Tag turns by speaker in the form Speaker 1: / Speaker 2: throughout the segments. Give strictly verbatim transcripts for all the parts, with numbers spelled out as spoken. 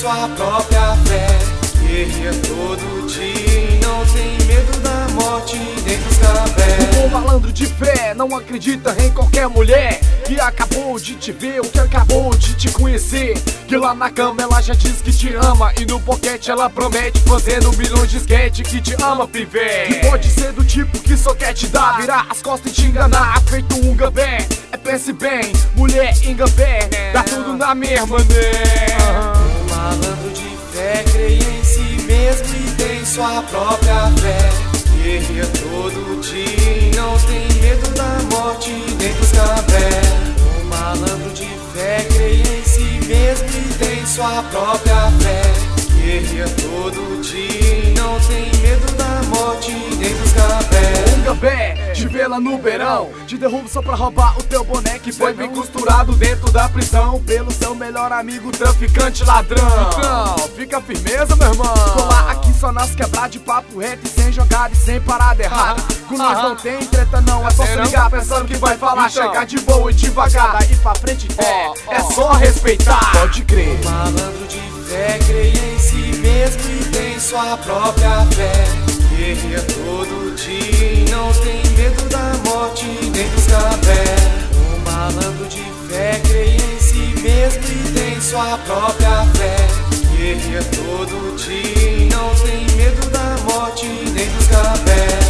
Speaker 1: sua própria fé. Guerreia todo dia, não tem medo da morte nem dos cafés.
Speaker 2: O bom malandro de fé não acredita em qualquer mulher que acabou de te ver ou que acabou de te conhecer. Que lá na cama ela já diz que te ama e no pocket ela promete, fazendo milhões de sketch, que te ama, pivê. Que pode ser do tipo que só quer te dar, virar as costas e te enganar, feito um gambé. É, pense bem, mulher em gambé, dá tudo na mesma, né?
Speaker 1: O malandro de fé creia em si mesmo e tem sua própria fé. Guerreia todo dia, não tem medo da morte nem dos cafés. O malandro de fé creia em si mesmo e tem sua própria fé. Guerreia todo dia, não tem medo da morte nem dos cafés.
Speaker 2: Um gambé, te vê lá no beirão, te derruba só pra roubar o teu boné que foi bem costurado dentro da prisão pelo seu melhor amigo, traficante ladrão. Então, fica firmeza, meu irmão. Colar aqui só nas quebrar de papo reto e sem jogada e sem parada errada. Com nós não tem treta não, é só se ligar pensando que vai falar. Chegar de boa e devagar, daí pra frente é, é só respeitar. Pode crer.
Speaker 1: O malandro de fé creia em si mesmo e tem sua própria fé. Guerreia todo dia, não tem medo da morte nem dos cafés. O malandro de fé creia em si mesmo e tem sua própria fé. Guerreia todo dia, não tem medo da morte nem dos cafés.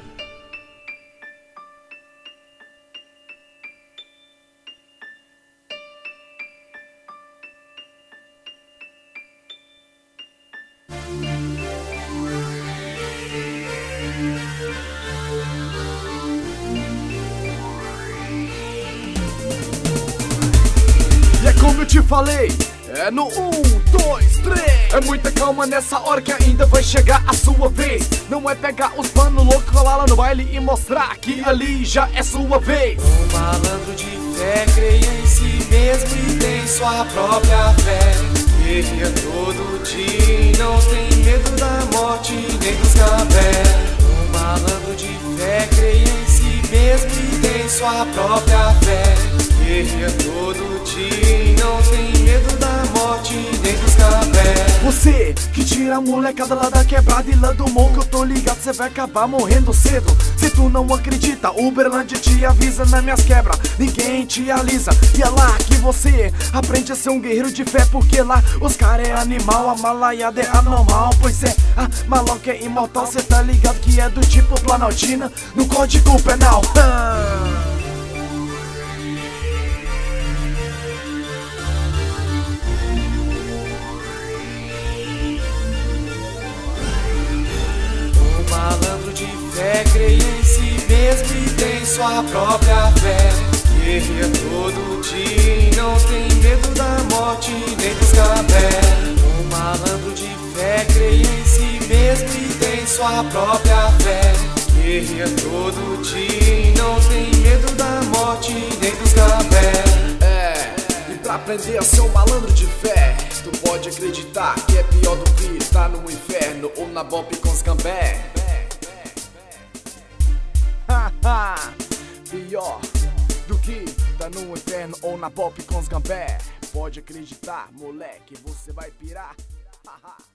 Speaker 2: E é como eu te falei, é no um, dois, três. É muita calma nessa hora que ainda vai chegar a sua vez. Não é pegar os pano louco, colar lá no baile e mostrar que ali já é sua vez.
Speaker 1: O malandro de fé creia em si mesmo e tem sua própria fé. Guerreia todo dia, não tem medo da morte nem dos cafés. O malandro de fé creia em si mesmo e tem sua própria fé. Guerreia todo dia, não tem medo da morte nem dos cafés.
Speaker 2: Você que tira a molecada lá da quebrada e lá do morro, que eu tô ligado, cê vai acabar morrendo cedo. Se tu não acredita, Uberlândia te avisa nas minhas quebras, ninguém te alisa. E é lá que você aprende a ser um guerreiro de fé, porque lá os cara é animal, a malaiada é anormal. Pois é, a maloca é imortal, cê tá ligado que é do tipo Planaltina, no Código Penal. ah.
Speaker 1: Malandro de fé creia em si mesmo e tem sua própria fé. Guerreia todo dia, não tem medo da morte nem dos cafés. O malandro de fé creia em si mesmo e tem sua própria fé. Guerreia todo dia, não tem medo da morte nem dos cafés.
Speaker 2: É, e pra aprender a ser um malandro de fé, tu pode acreditar que é pior do que estar no inferno ou na bope com os gambé. Pior do que tá no inferno ou na pop com os gambé. Pode acreditar, moleque, você vai pirar.